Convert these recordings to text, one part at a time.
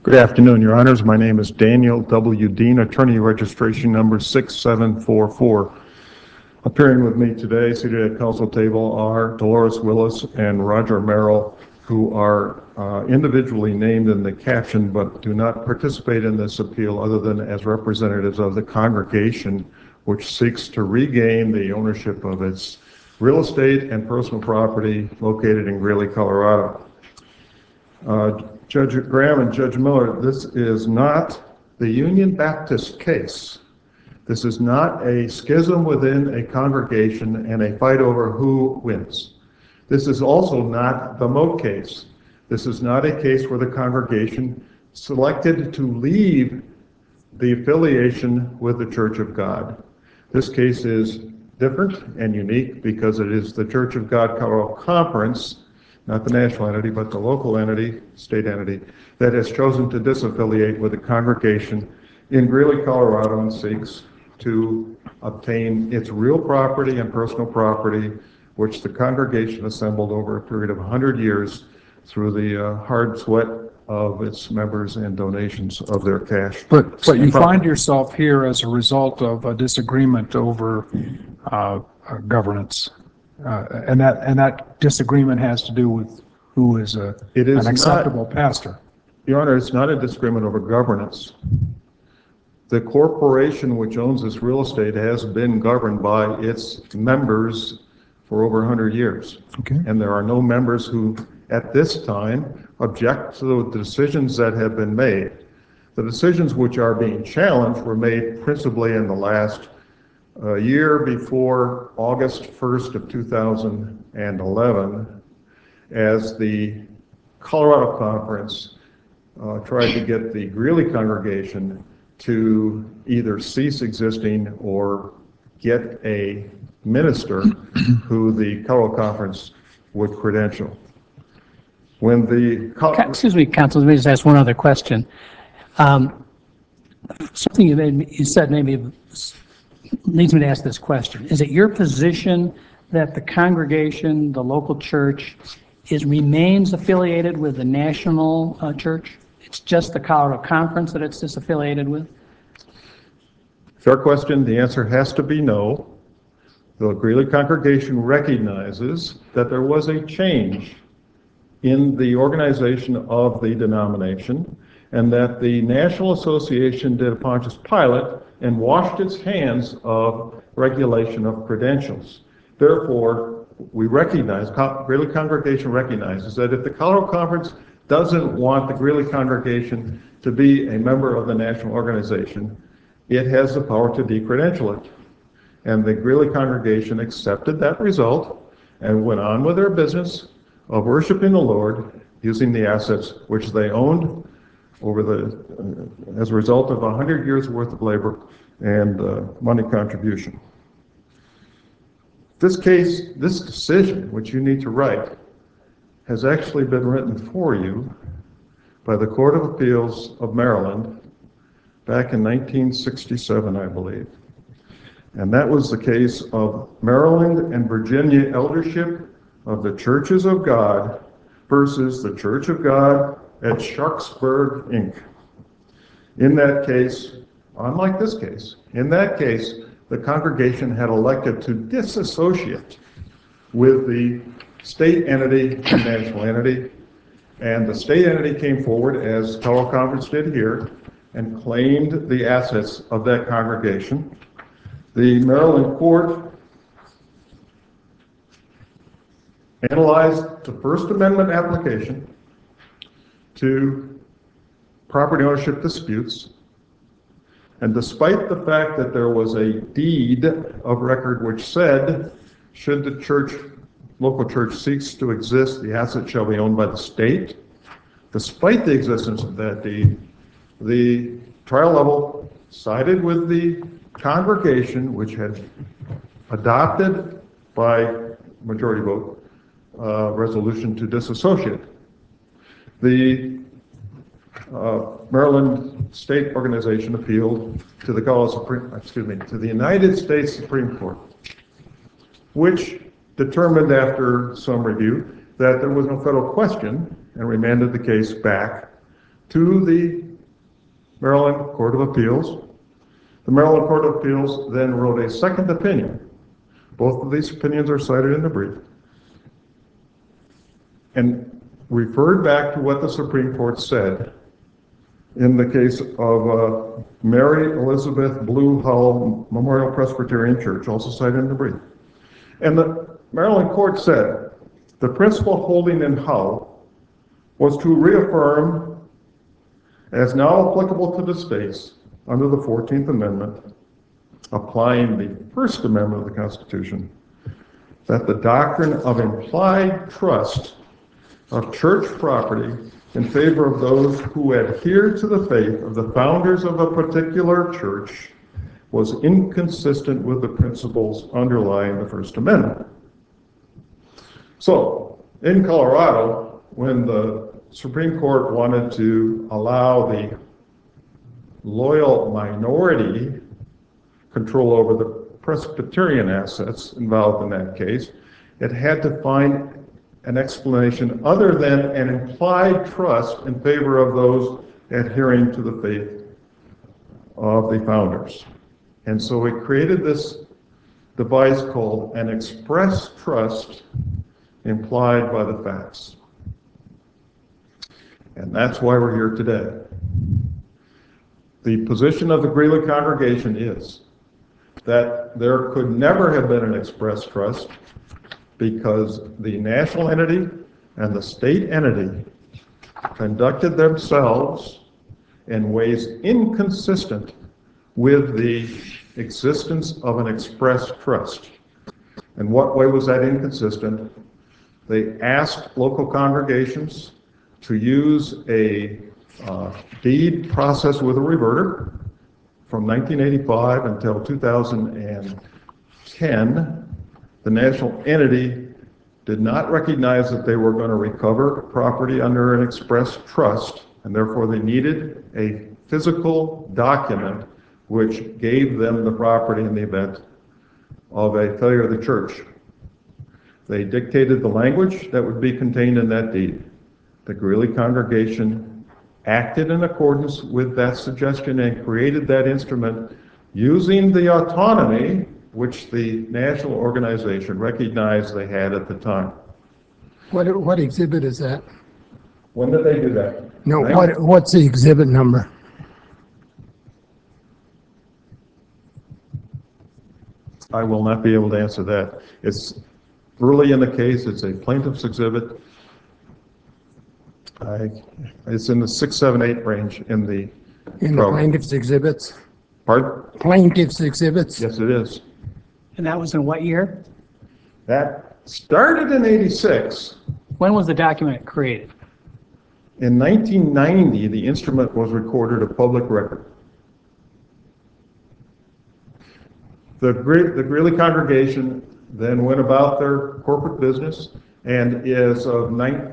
Good afternoon, Your Honors. My name is Daniel W. Dean, attorney registration number 6744. Appearing with me today, seated at council table, are Dolores Willis and Roger Merrill, who are individually named in the caption but do not participate in this appeal other than as representatives of the congregation, which seeks to regain the ownership of its real estate and personal property located in Greeley, Colorado. Judge Graham and Judge Miller, this is not the Union Baptist case. This is not a schism within a congregation and a fight over who wins. This is also not the Moat case. This is not a case where the congregation selected to leave the affiliation with the Church of God. This case is different and unique because it is the Church of God Colorado Conference, not the national entity, but the local entity, state entity, that has chosen to disaffiliate with the congregation in Greeley, Colorado, and seeks to obtain its real property and personal property, which the congregation assembled over a period of 100 years through the hard sweat of its members and donations of their cash. But you find yourself here as a result of a disagreement over governance. And that disagreement has to do with who is an acceptable pastor. Your Honor, it's not a disagreement over governance. The corporation which owns this real estate has been governed by its members for over 100 years. Okay. And there are no members who, at this time, object to the decisions that have been made. The decisions which are being challenged were made principally in the last year before August 1st of 2011, as the Colorado Conference tried to get the Greeley congregation to either cease existing or get a minister who the Colorado Conference would credential. When the Excuse me, Counsel, let me just ask one other question. Something you said maybe leads me to ask this question. Is it your position that the congregation, the local church, remains affiliated with the national church? It's just the Colorado Conference that it's disaffiliated with? Fair question. The answer has to be no. The Greeley congregation recognizes that there was a change in the organization of the denomination, and that the National Association did a Pontius Pilate and washed its hands of regulation of credentials. Therefore, we recognize, Greeley congregation recognizes that if the Colorado Conference doesn't want the Greeley congregation to be a member of the national organization, it has the power to decredential it. And the Greeley congregation accepted that result and went on with their business of worshiping the Lord using the assets which they owned as a result of 100 years worth of labor and money contribution. This case, this decision, which you need to write, has actually been written for you by the Court of Appeals of Maryland back in 1967, I believe. And that was the case of Maryland and Virginia eldership of the Churches of God versus the Church of God at Sharpsburg, Inc. In that case, unlike this case, in that case, the congregation had elected to disassociate with the state entity and national entity, and the state entity came forward, as Colorado Conference did here, and claimed the assets of that congregation. The Maryland court analyzed the First Amendment application to property ownership disputes, and despite the fact that there was a deed of record which said, should the local church cease to exist, the asset shall be owned by the state, despite the existence of that deed, the trial level sided with the congregation, which had adopted by majority vote resolution to disassociate. The Maryland State Organization appealed to the United States Supreme Court, which determined after some review that there was no federal question and remanded the case back to the Maryland Court of Appeals. The Maryland Court of Appeals then wrote a second opinion. Both of these opinions are cited in the brief, and referred back to what the Supreme Court said in the case of Mary Elizabeth Blue Hull Memorial Presbyterian Church, also cited in the brief. And the Maryland court said the principle holding in Hull was to reaffirm, as now applicable to the states under the 14th Amendment, applying the First Amendment of the Constitution, that the doctrine of implied trust of church property in favor of those who adhere to the faith of the founders of a particular church was inconsistent with the principles underlying the First Amendment. So, in Colorado, when the Supreme Court wanted to allow the loyal minority control over the Presbyterian assets involved in that case, it had to find an explanation other than an implied trust in favor of those adhering to the faith of the founders. And so it created this device called an express trust implied by the facts. And that's why we're here today. The position of the Greeley congregation is that there could never have been an express trust because the national entity and the state entity conducted themselves in ways inconsistent with the existence of an express trust. In what way was that inconsistent? They asked local congregations to use a deed process with a reverter from 1985 until 2010. The national entity did not recognize that they were going to recover property under an express trust, and therefore they needed a physical document which gave them the property in the event of a failure of the church. They dictated the language that would be contained in that deed. The Greeley congregation acted in accordance with that suggestion and created that instrument using the autonomy which the national organization recognized they had at the time. What exhibit is that? When did they do that? No, what's the exhibit number? I will not be able to answer that. It's early in the case. It's a plaintiff's exhibit. It's in the 6, 7, 8 range in the Plaintiff's exhibits? Pardon? Plaintiff's exhibits? Yes, it is. And that was in what year? That started in '86. When was the document created? In 1990, the instrument was recorded a public record. The Greeley congregation then went about their corporate business, and as of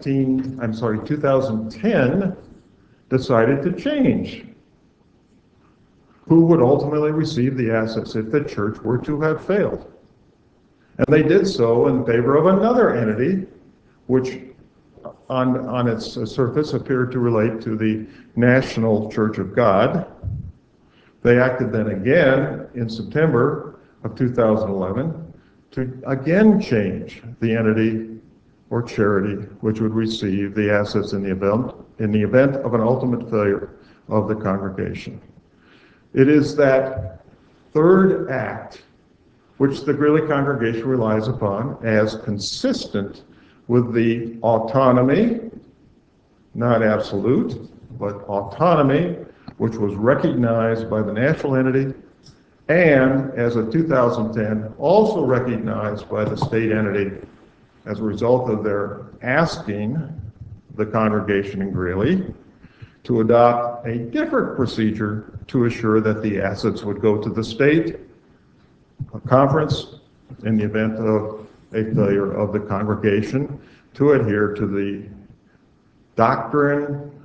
2010, decided to change who would ultimately receive the assets if the church were to have failed. And they did so in favor of another entity, which on its surface appeared to relate to the National Church of God. They acted then again in September of 2011 to again change the entity or charity which would receive the assets in the event of an ultimate failure of the congregation. It is that third act which the Greeley congregation relies upon as consistent with the autonomy, not absolute, but autonomy, which was recognized by the national entity, and as of 2010, also recognized by the state entity as a result of their asking the congregation in Greeley to adopt a different procedure to assure that the assets would go to the state conference in the event of a failure of the congregation to adhere to the doctrine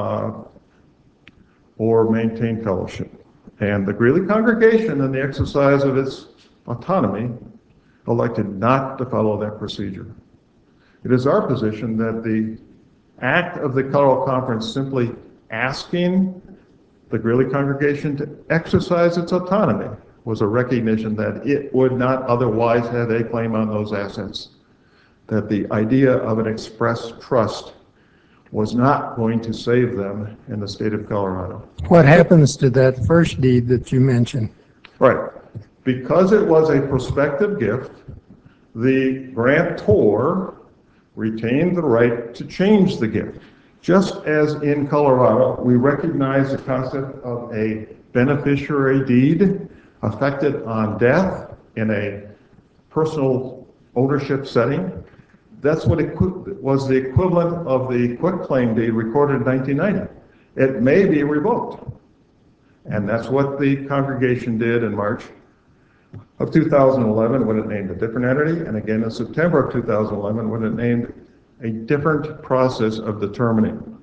or maintain fellowship. And the Greeley congregation, in the exercise of its autonomy, elected not to follow that procedure. It is our position that the act of the Colorado Conference simply asking the Greeley congregation to exercise its autonomy was a recognition that it would not otherwise have a claim on those assets, that the idea of an express trust was not going to save them in the state of Colorado. What happens to that first deed that you mentioned? Right. Because it was a prospective gift, the grantor retained the right to change the gift. Just as in Colorado, we recognize the concept of a beneficiary deed affected on death in a personal ownership setting. That's what was the equivalent of the quitclaim deed recorded in 1990. It may be revoked. And that's what the congregation did in March of 2011 when it named a different entity, and again in September of 2011 when it named a different process of determining.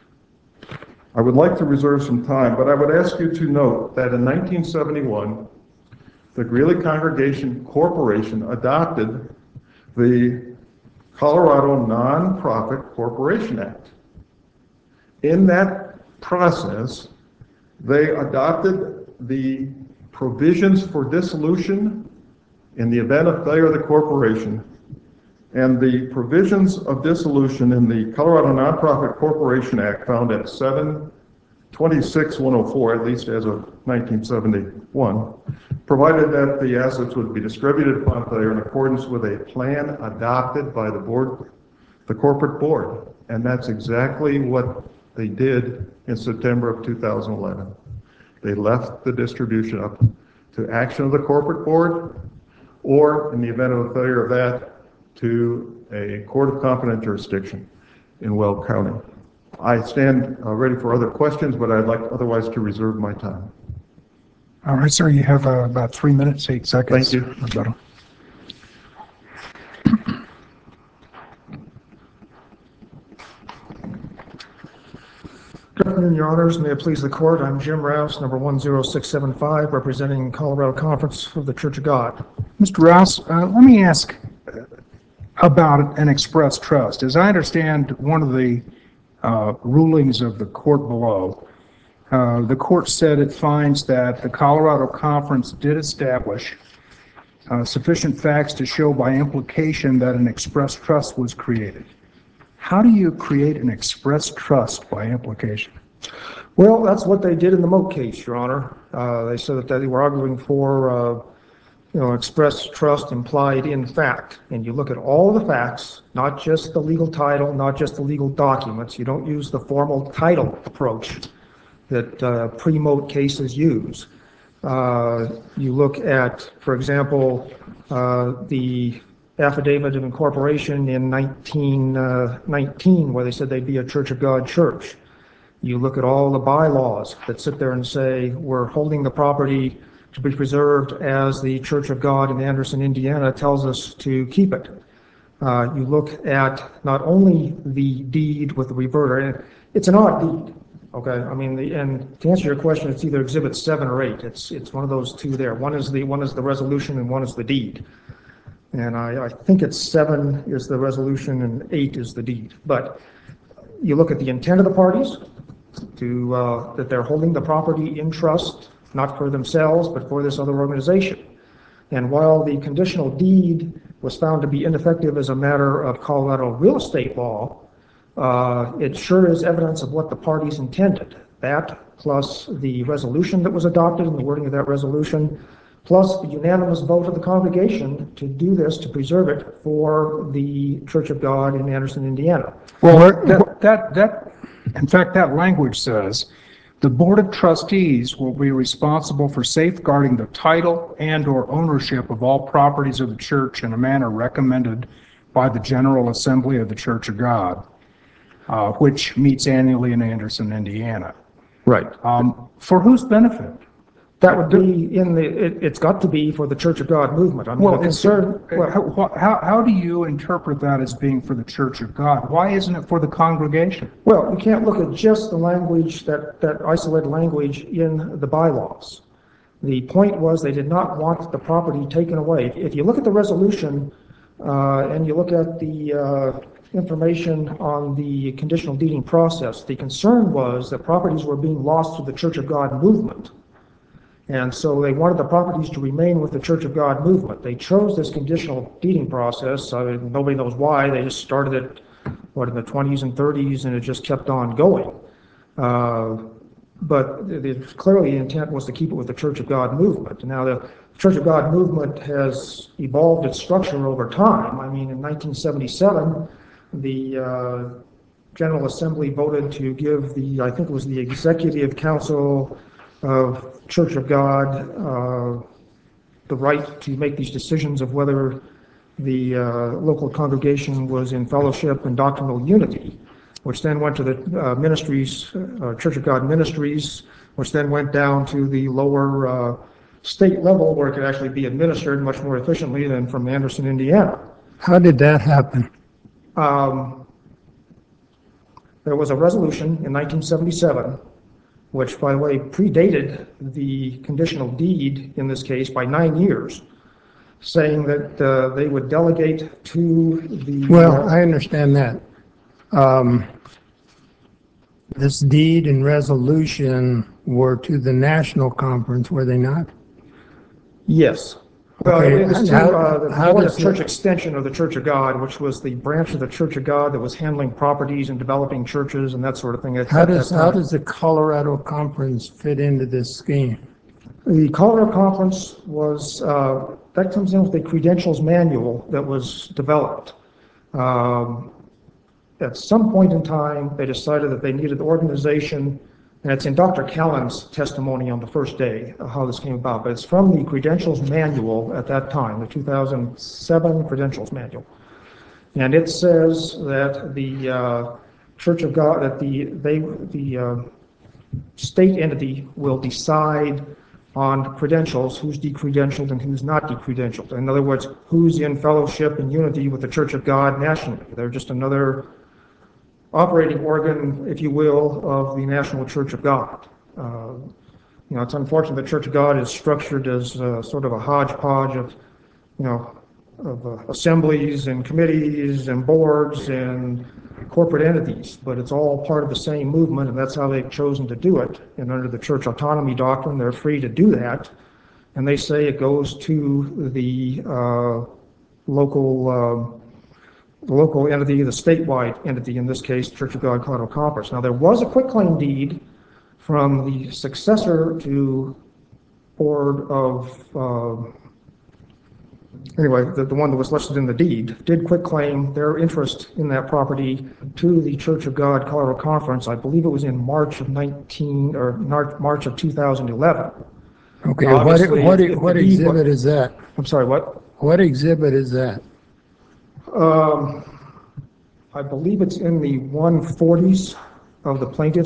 I would like to reserve some time, but I would ask you to note that in 1971, the Greeley Congregation Corporation adopted the Colorado Nonprofit Corporation Act. In that process, they adopted the provisions for dissolution in the event of failure of the corporation, and the provisions of dissolution in the Colorado Nonprofit Corporation Act found at 726-104, at least as of 1971, provided that the assets would be distributed upon failure in accordance with a plan adopted by the board, the corporate board. And that's exactly what they did in September of 2011. They left the distribution up to action of the corporate board, or in the event of a failure of that, to a court of competent jurisdiction in Weld County. I stand ready for other questions, but I'd like otherwise to reserve my time. All right, sir, you have about 3 minutes, 8 seconds. Thank you. Rebuttal. Good afternoon, Your Honors. May it please the Court. I'm Jim Rouse, number 10675, representing Colorado Conference of the Church of God. Mr. Rouse, let me ask about an express trust. As I understand one of the rulings of the court below, the court said it finds that the Colorado Conference did establish sufficient facts to show by implication that an express trust was created. How do you create an express trust by implication? Well, that's what they did in the Moat case, Your Honor. They said that they were arguing for, express trust implied in fact. And you look at all the facts, not just the legal title, not just the legal documents. You don't use the formal title approach that pre-Moat cases use. You look at, for example, the affidavit of incorporation in 1919, where they said they'd be a Church of God church. You look at all the bylaws that sit there and say we're holding the property to be preserved as the Church of God in Anderson, Indiana tells us to keep it. You look at not only the deed with the reverter, and it's an odd deed, okay? I mean, and to answer your question, it's either Exhibit 7 or 8. It's one of those two there. One is the resolution and one is the deed. And I think it's 7 is the resolution and 8 is the deed. But you look at the intent of the parties to that they're holding the property in trust, not for themselves, but for this other organization. And while the conditional deed was found to be ineffective as a matter of Colorado real estate law, it sure is evidence of what the parties intended. That plus the resolution that was adopted and the wording of that resolution, plus the unanimous vote of the congregation to do this, to preserve it for the Church of God in Anderson, Indiana. Well, in fact, that language says, the Board of Trustees will be responsible for safeguarding the title and or ownership of all properties of the church in a manner recommended by the General Assembly of the Church of God, which meets annually in Anderson, Indiana. Right. For whose benefit? That would be it's got to be for the Church of God movement. I mean, Well, how do you interpret that as being for the Church of God? Why isn't it for the congregation? Well, you can't look at just the language, that isolated language in the bylaws. The point was they did not want the property taken away. If you look at the resolution and you look at the information on the conditional deeding process. The concern was that properties were being lost to the Church of God movement. And so they wanted the properties to remain with the Church of God movement. They chose this conditional deeding process. I mean, nobody knows why. They just started it, in the 20s and 30s, and it just kept on going. But clearly the intent was to keep it with the Church of God movement. Now, the Church of God movement has evolved its structure over time. I mean, in 1977, the General Assembly voted to give I think it was the Executive Council of Church of God the right to make these decisions of whether the local congregation was in fellowship and doctrinal unity, which then went to the ministries, Church of God ministries, which then went down to the lower state level where it could actually be administered much more efficiently than from Anderson, Indiana. How did that happen? There was a resolution in 1977, which, by the way, predated the conditional deed in this case by 9 years, saying that they would delegate to the... Well, I understand that. This deed and resolution were to the national conference, were they not? Yes. Well, Okay, it was to the how Board does of Church the- Extension of the Church of God, which was the branch of the Church of God that was handling properties and developing churches and that sort of thing. How does the Colorado Conference fit into this scheme? The Colorado Conference was, that comes in with the credentials manual that was developed. At some point in time, they decided that they needed organization, and it's in Dr. Callan's testimony on the first day of how this came about, but it's from the credentials manual at that time, the 2007 credentials manual. And it says that the Church of God, that the state entity will decide on credentials, who's decredentialed and who's not decredentialed. In other words, who's in fellowship and unity with the Church of God nationally. They're just another operating organ, if you will, of the National Church of God. It's unfortunate the Church of God is structured as sort of a hodgepodge of, assemblies and committees and boards and corporate entities, but it's all part of the same movement, and that's how they've chosen to do it. And under the church autonomy doctrine, they're free to do that, and they say it goes to the local entity, the statewide entity, in this case, Church of God Colorado Conference. Now, there was a quitclaim deed from the successor to Board of, the one that was listed in the deed, did quitclaim their interest in that property to the Church of God Colorado Conference. I believe it was in March of 2011. Okay, Obviously, what if the deed exhibit is that? I'm sorry, what? What exhibit is that? I believe it's in the 140s of the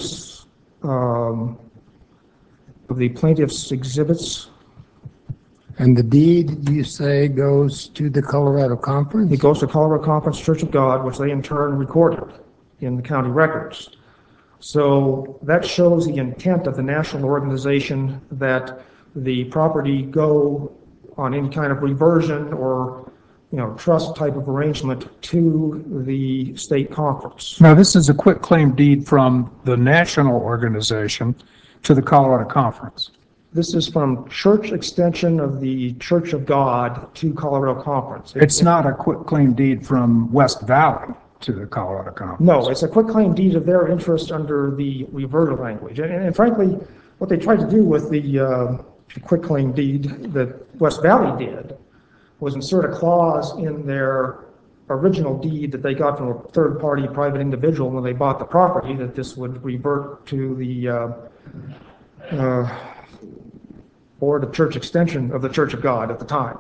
plaintiff's exhibits. And the deed, you say, goes to the Colorado Conference? It goes to Colorado Conference Church of God, which they in turn recorded in the county records. So that shows the intent of the national organization that the property go on any kind of reversion or trust type of arrangement to the state conference. Now, this is a quitclaim deed from the national organization to the Colorado Conference. This is from church extension of the Church of God to Colorado Conference. It's not a quitclaim deed from West Valley to the Colorado Conference. No, it's a quitclaim deed of their interest under the reverter language. And frankly, what they tried to do with the quitclaim deed that West Valley did was insert a clause in their original deed that they got from a third-party private individual when they bought the property, that this would revert to the Board of Church Extension of the Church of God at the time.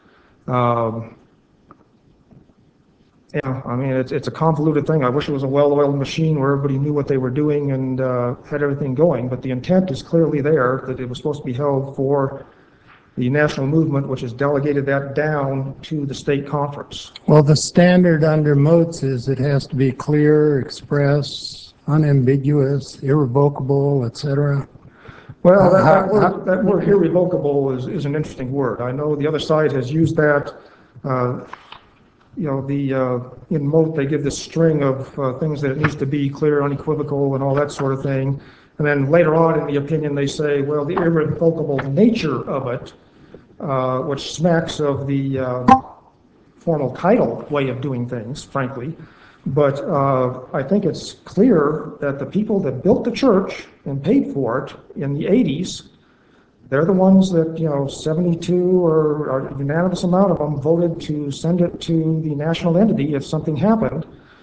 It's a convoluted thing. I wish it was a well-oiled machine where everybody knew what they were doing and had everything going, but the intent is clearly there, that it was supposed to be held for the national movement, which has delegated that down to the state conference. Well, the standard under Moats is it has to be clear, express, unambiguous, irrevocable, etc. Well, that word irrevocable is an interesting word. I know the other side has used that. in Moat, they give this string of things that it needs to be clear, unequivocal, and all that sort of thing. And then later on in the opinion, they say, well, the irrevocable nature of it, which smacks of the formal title way of doing things, frankly. But I think it's clear that the people that built the church and paid for it in the 80s, they're the ones that, 72 or a unanimous amount of them voted to send it to the national entity if something happened.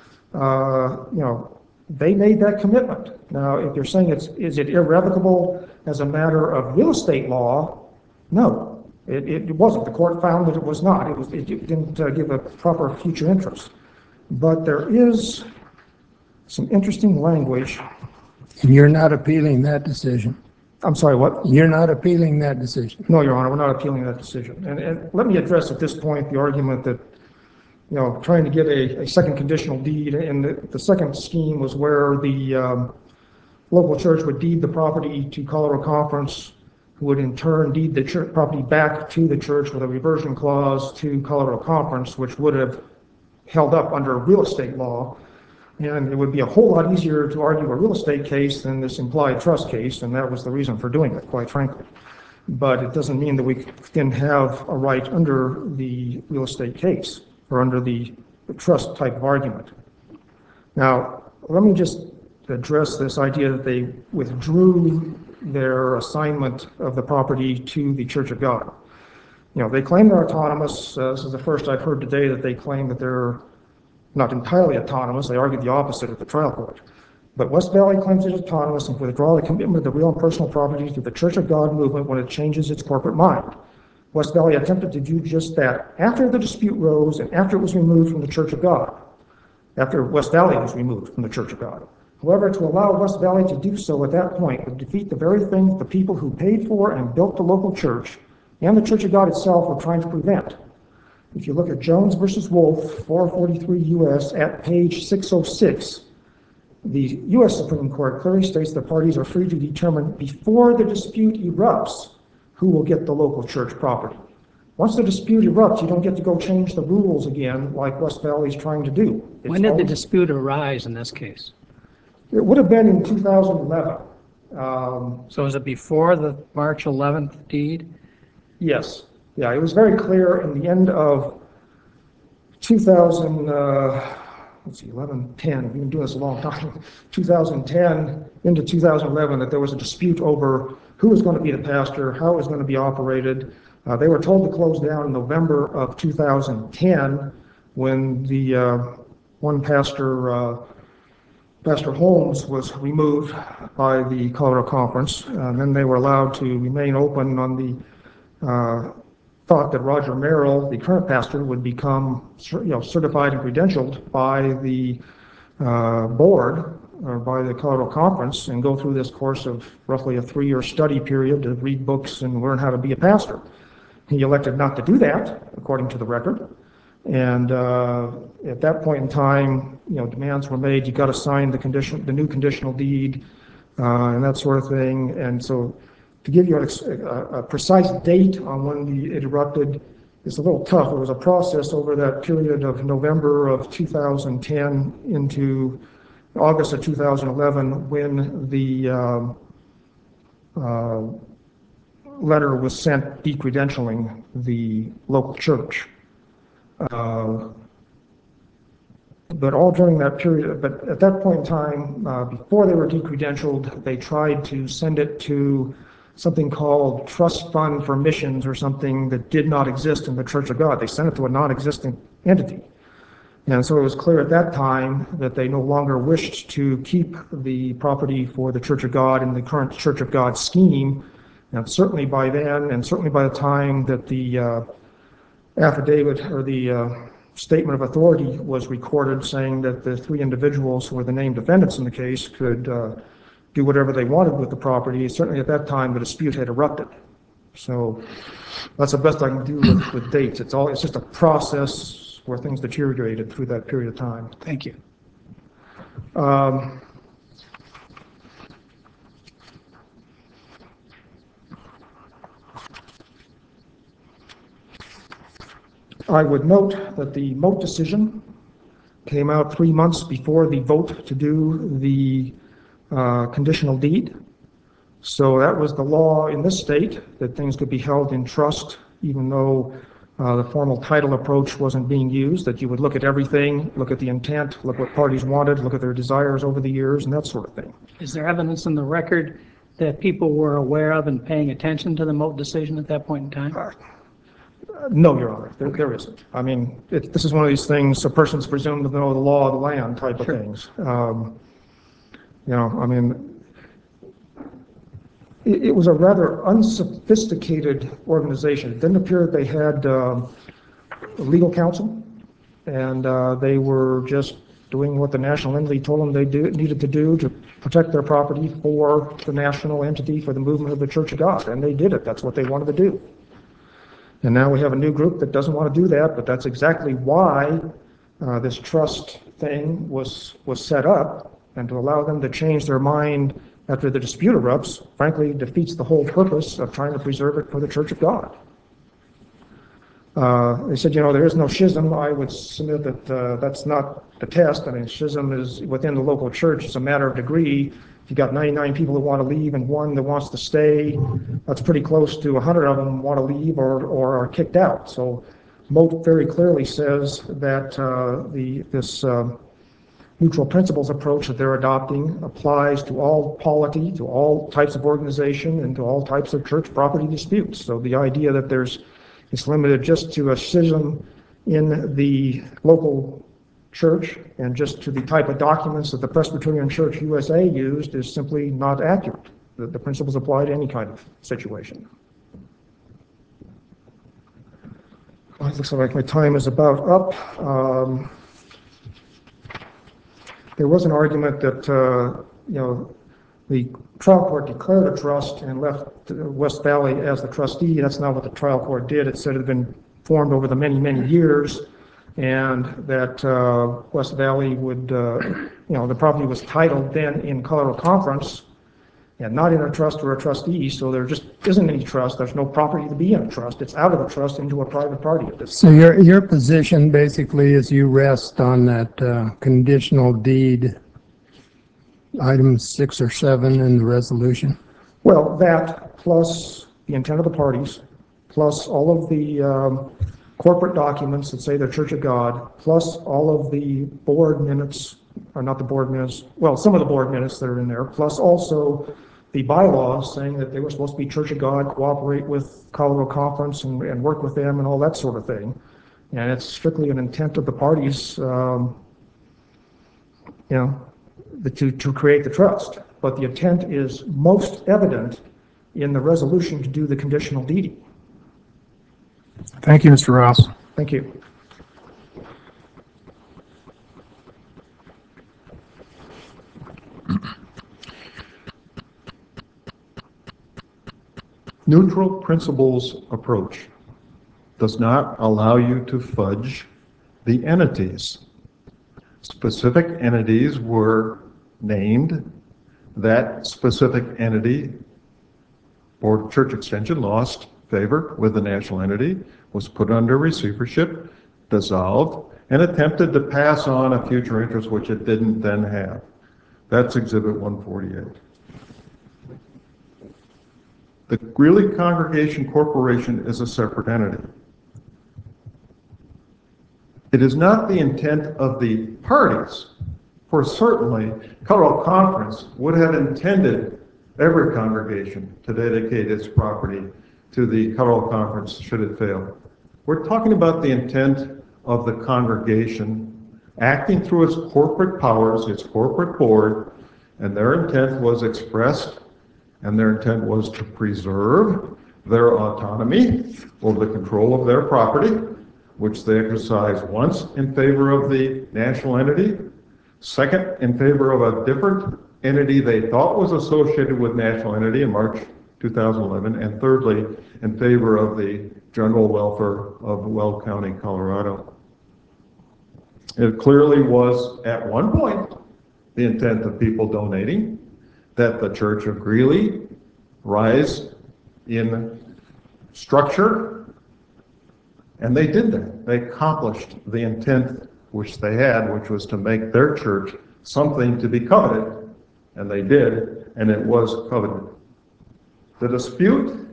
They made that commitment. Now, if you're saying is it irrevocable as a matter of real estate law? No, it wasn't. The court found that it was not. It didn't give a proper future interest. But there is some interesting language. And you're not appealing that decision? I'm sorry, what? You're not appealing that decision? No, Your Honor, we're not appealing that decision. And let me address at this point the argument that, trying to get a second conditional deed, and the second scheme was where the local church would deed the property to Colorado Conference, who would in turn deed the church property back to the church with a reversion clause to Colorado Conference, which would have held up under real estate law. And it would be a whole lot easier to argue a real estate case than this implied trust case, and that was the reason for doing it, quite frankly. But it doesn't mean that we didn't have a right under the real estate case or under the trust type of argument. Now, let me just address this idea that they withdrew their assignment of the property to the Church of God. They claim they're autonomous. This is the first I've heard today that they claim that they're not entirely autonomous. They argued the opposite at the trial court. But West Valley claims it is autonomous and withdraw the commitment of the real and personal property to the Church of God movement when it changes its corporate mind. West Valley attempted to do just that after the dispute rose and after it was removed from the Church of God, after West Valley was removed from the Church of God. However, to allow West Valley to do so at that point would defeat the very thing the people who paid for and built the local church and the Church of God itself were trying to prevent. If you look at Jones versus Wolf, 443 U.S. at page 606, the U.S. Supreme Court clearly states the parties are free to determine before the dispute erupts who will get the local church property. Once the dispute erupts, you don't get to go change the rules again like West Valley's trying to do. When did the dispute arise in this case? It would have been in 2011. So is it before the March 11th deed? Yes. Yeah, it was very clear in the end of 2000, 11, 10, we've been doing this a long time, 2010 into 2011, that there was a dispute over who was going to be the pastor, how it was going to be operated. They were told to close down in November of 2010 when the one pastor, Pastor Holmes, was removed by the Colorado Conference. Then they were allowed to remain open on the thought that Roger Merrill, the current pastor, would become certified and credentialed by the board or by the Colorado Conference and go through this course of roughly a 3-year study period to read books and learn how to be a pastor. He elected not to do that, according to the record. And at that point in time, demands were made. You got to sign the new conditional deed, and that sort of thing. And so, to give you a precise date on when it erupted is a little tough. It was a process over that period of November of 2010 into August of 2011 when the letter was sent decredentialing the local church. But all during that period, but at that point in time, before they were decredentialed, they tried to send it to something called Trust Fund for Missions or something that did not exist in the Church of God. They sent it to a non-existent entity. And so it was clear at that time that they no longer wished to keep the property for the Church of God in the current Church of God scheme. And certainly by then, and certainly by the time that the affidavit or the statement of authority was recorded saying that the 3 individuals who were the named defendants in the case could do whatever they wanted with the property. Certainly at that time, the dispute had erupted. So that's the best I can do with dates. It's just a process where things deteriorated through that period of time. Thank you. I would note that the Moat decision came out 3 months before the vote to do the conditional deed. So that was the law in this state, that things could be held in trust, even though the formal title approach wasn't being used, that you would look at everything, look at the intent, look what parties wanted, look at their desires over the years, and that sort of thing. Is there evidence in the record that people were aware of and paying attention to the Moat decision at that point in time? No, Your Honor, there isn't. I mean, this is one of these things, a person's presumed to know the law of the land type of things. I mean, it was a rather unsophisticated organization. It didn't appear that they had legal counsel, and they were just doing what the national entity told them they needed to do to protect their property for the national entity, for the movement of the Church of God, and they did it. That's what they wanted to do. And now we have a new group that doesn't want to do that, but that's exactly why this trust thing was set up, and to allow them to change their mind after the dispute erupts, frankly, defeats the whole purpose of trying to preserve it for the Church of God. They said, there is no schism. I would submit that that's not the test. I mean, schism is within the local church. It's a matter of degree. If you got 99 people who want to leave and one that wants to stay, that's pretty close to 100 of them want to leave or are kicked out. So Moat very clearly says that this neutral principles approach that they're adopting applies to all polity, to all types of organization, and to all types of church property disputes. So the idea that it's limited just to a schism in the local church and just to the type of documents that the Presbyterian Church USA used is simply not accurate. The principles apply to any kind of situation. It looks like my time is about up. There was an argument that the trial court declared a trust and left West Valley as the trustee. That's not what the trial court did. It said it had been formed over the many, many years, and that West Valley would, the property was titled then in Colorado Conference and not in a trust or a trustee, so there just isn't any trust. There's no property to be in a trust. It's out of a trust into a private party at this So your position basically is you rest on that conditional deed, items 6 or 7 in the resolution? Well, that plus the intent of the parties, plus all of the corporate documents that say the Church of God, plus all of the board minutes, or not the board minutes, well, some of the board minutes that are in there, plus also the bylaws saying that they were supposed to be Church of God, cooperate with Colorado Conference and work with them and all that sort of thing. And it's strictly an intent of the parties, to create the trust. But the intent is most evident in the resolution to do the conditional deeding. Thank you, Mr. Ross. Thank you. Neutral principles approach does not allow you to fudge the entities. Specific entities were named. That specific entity, Board of Church Extension, lost favor with the national entity, was put under receivership, dissolved, and attempted to pass on a future interest which it didn't then have. That's Exhibit 148. The Greeley Congregation Corporation is a separate entity. It is not the intent of the parties, for certainly Colorado Conference would have intended every congregation to dedicate its property to the Colorado Conference should it fail. We're talking about the intent of the congregation acting through its corporate powers, its corporate board, and their intent was expressed, and their intent was to preserve their autonomy over the control of their property, which they exercised once in favor of the national entity, second in favor of a different entity they thought was associated with national entity in March 2011, and thirdly in favor of the general welfare of Weld County, Colorado. It clearly was at one point the intent of people donating that the Church of Greeley rise in structure And they did that. They accomplished the intent which they had, which was to make their church something to be coveted. And they did, and it was coveted. The dispute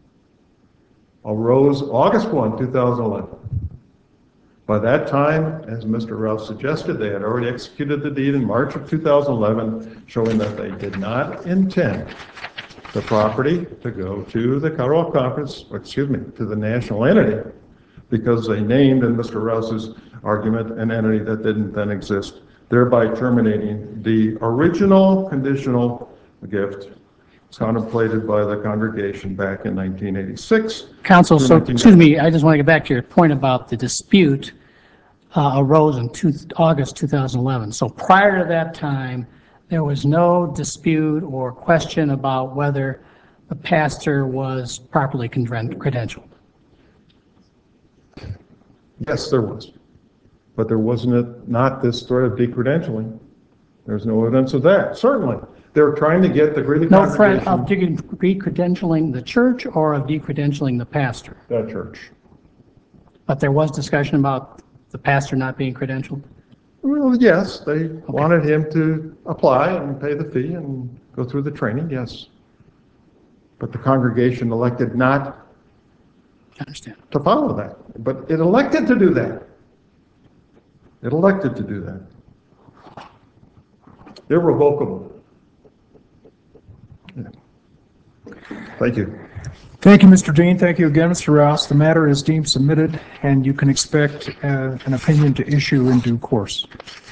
arose August 1, 2011. By that time, as Mr. Rouse suggested, they had already executed the deed in March of 2011, showing that they did not intend the property to go to the Colorado Conference, to the national entity, because they named, in Mr. Rouse's argument, an entity that didn't then exist, thereby terminating the original conditional gift contemplated by the congregation back in 1986. Counsel, so, excuse me, I just want to get back to your point about the dispute arose in August 2011. So prior to that time, there was no dispute or question about whether the pastor was properly credentialed. Yes, there was. But there wasn't not this threat of decredentialing. There's no evidence of that. Certainly. They were trying to get the Greeley No threat congregation. of decredentialing the church or of decredentialing the pastor. That church. But there was discussion about the pastor not being credentialed? Well, yes, they wanted him to apply and pay the fee and go through the training, yes. But the congregation elected not I understand. to follow that. But it elected to do that. It elected to do that. Irrevocable. Yeah. Thank you. Thank you, Mr. Dean. Thank you again, Mr. Rouse. The matter is deemed submitted, and you can expect an opinion to issue in due course.